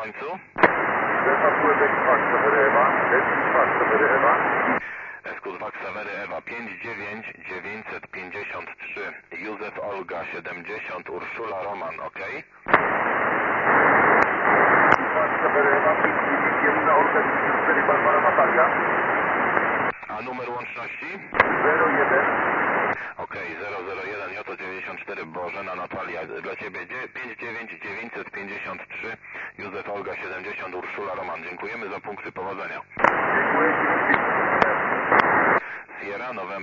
końcu? SQ2 Ksawery Ewa 59953 Józef Olga 70 Urszula Roman, ok? A numer łączności? 01. Ok, 001 Joto 94 Bożena Natalia. Dla Ciebie 59953 Józef Olga 70 Urszula Roman. Dziękujemy za punkty powodzenia. Dziękuję. Sierra November